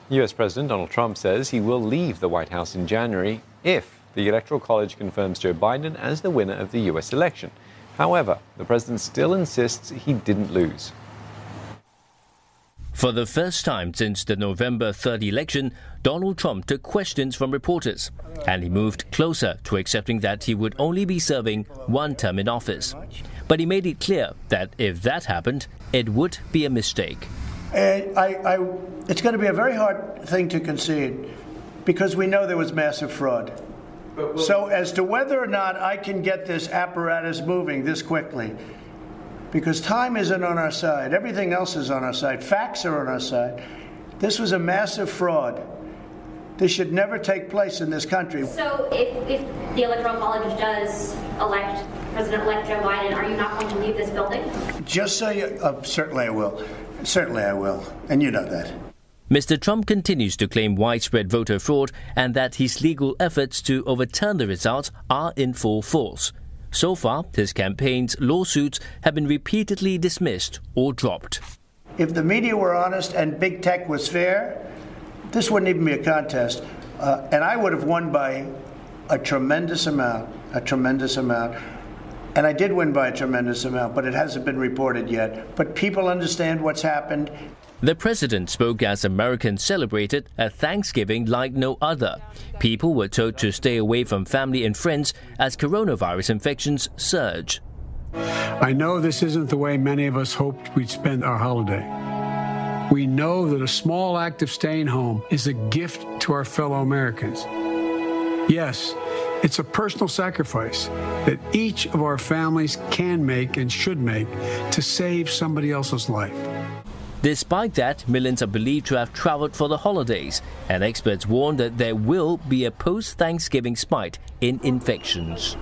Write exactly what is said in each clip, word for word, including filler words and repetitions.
U S President Donald Trump says he will leave the White House in January if the Electoral College confirms Joe Biden as the winner of the U S election. However, the president still insists he didn't lose. For the first time since the November third election, Donald Trump took questions from reporters, and he moved closer to accepting that he would only be serving one term in office. But he made it clear that if that happened, it would be a mistake. I, I, it's going to be a very hard thing to concede because we know there was massive fraud. So as to whether or not I can get this apparatus moving this quickly, because time isn't on our side. Everything else is on our side. Facts are on our side. This was a massive fraud. This should never take place in this country. So if, if the Electoral College does elect President-elect Joe Biden, are you not going to leave this building? Just so you... Uh, certainly I will. Certainly I will. And you know that. Mister Trump continues to claim widespread voter fraud and that his legal efforts to overturn the results are in full force. So far, his campaign's lawsuits have been repeatedly dismissed or dropped. If the media were honest and big tech was fair, this wouldn't even be a contest. Uh, and I would have won by a tremendous amount, a tremendous amount. And I did win by a tremendous amount, but it hasn't been reported yet. But people understand what's happened. The president spoke as Americans celebrated a Thanksgiving like no other. People were told to stay away from family and friends as coronavirus infections surge. I know this isn't the way many of us hoped we'd spend our holiday. We know that a small act of staying home is a gift to our fellow Americans. Yes, it's a personal sacrifice that each of our families can make and should make to save somebody else's life. Despite that, millions are believed to have traveled for the holidays, and experts warn that there will be a post-Thanksgiving spike in infections.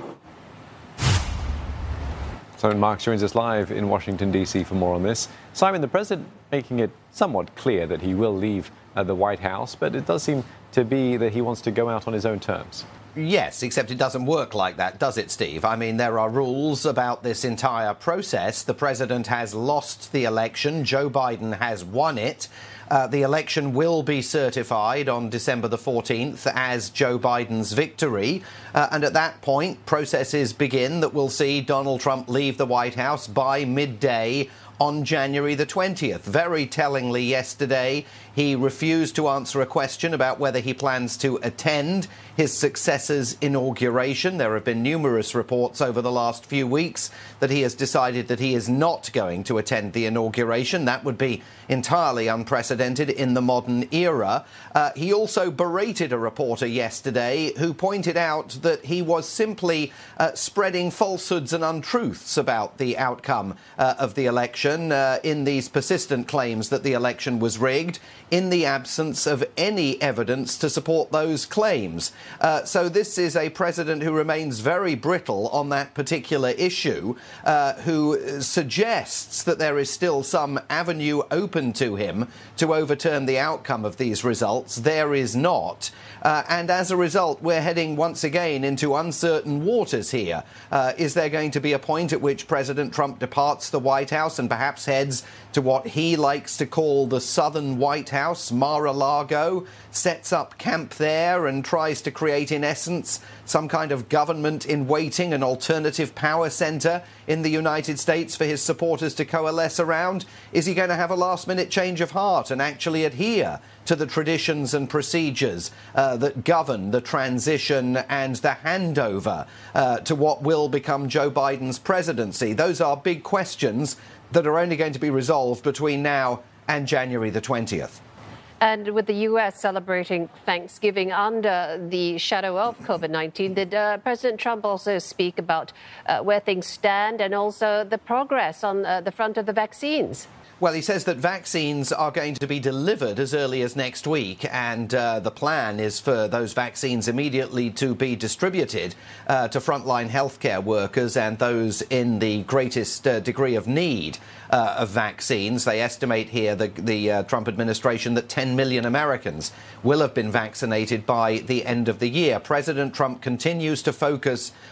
Simon Marks joins us live in Washington, D C for more on this. Simon, the president making it somewhat clear that he will leave uh, the White House, but it does seem to be that he wants to go out on his own terms. Yes, except it doesn't work like that, does it, Steve? I mean, there are rules about this entire process. The president has lost the election. Joe Biden has won it. Uh, the election will be certified on December the fourteenth as Joe Biden's victory. Uh, and at that point, processes begin that will see Donald Trump leave the White House by midday on January the twentieth. Very tellingly yesterday, he refused to answer a question about whether he plans to attend his successor's inauguration. There have been numerous reports over the last few weeks that he has decided that he is not going to attend the inauguration. That would be entirely unprecedented in the modern era. Uh, he also berated a reporter yesterday who pointed out that he was simply uh, spreading falsehoods and untruths about the outcome uh, of the election uh, in these persistent claims that the election was rigged, in the absence of any evidence to support those claims. Uh, so this is a president who remains very brittle on that particular issue, uh, who suggests that there is still some avenue open to him to overturn the outcome of these results. There is not. Uh, and as a result, we're heading once again into uncertain waters here. Uh, is there going to be a point at which President Trump departs the White House and perhaps heads to what he likes to call the southern White House, Mar-a-Lago, sets up camp there and tries to create, in essence, some kind of government in waiting, an alternative power center in the United States for his supporters to coalesce around? Is he going to have a last-minute change of heart and actually adhere to the traditions and procedures uh, that govern the transition and the handover uh, to what will become Joe Biden's presidency? Those are big questions that are only going to be resolved between now and January the twentieth. And with the U S celebrating Thanksgiving under the shadow of COVID nineteen, did uh, President Trump also speak about uh, where things stand and also the progress on uh, the front of the vaccines? Well, he says that vaccines are going to be delivered as early as next week, and uh, the plan is for those vaccines immediately to be distributed uh, to frontline healthcare workers and those in the greatest uh, degree of need uh, of vaccines. They estimate here, the, the uh, Trump administration, that ten million Americans will have been vaccinated by the end of the year. President Trump continues to focus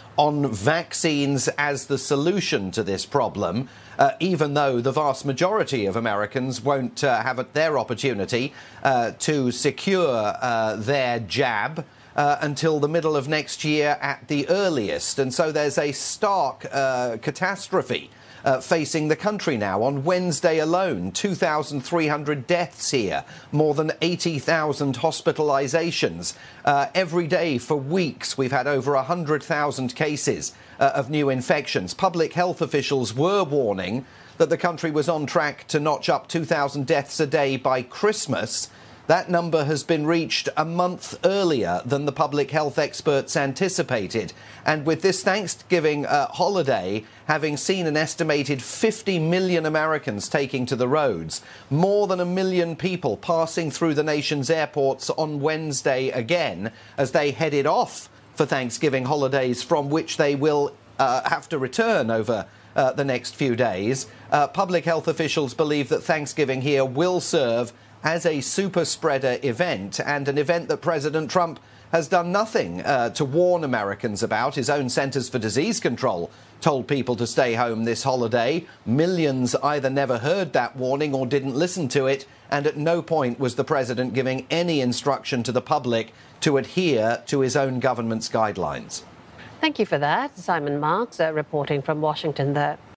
on vaccines as the solution to this problem, uh, even though the vast majority of Americans won't uh, have their opportunity uh, to secure uh, their jab uh, until the middle of next year at the earliest. And so there's a stark uh, catastrophe Uh, facing the country now. On Wednesday alone, two thousand three hundred deaths here, more than eighty thousand hospitalizations. Uh, every day for weeks, we've had over one hundred thousand cases uh, of new infections. Public health officials were warning that the country was on track to notch up two thousand deaths a day by Christmas. That number has been reached a month earlier than the public health experts anticipated. And with this Thanksgiving uh, holiday having seen an estimated fifty million Americans taking to the roads, more than a million people passing through the nation's airports on Wednesday again as they headed off for Thanksgiving holidays from which they will uh, have to return over uh, the next few days, uh, public health officials believe that Thanksgiving here will serve as a super spreader event, and an event that President Trump has done nothing uh, to warn Americans about. His own Centers for Disease Control told people to stay home this holiday. Millions either never heard that warning or didn't listen to it, and at no point was the president giving any instruction to the public to adhere to his own government's guidelines. Thank you for that. Simon Marks uh, reporting from Washington there.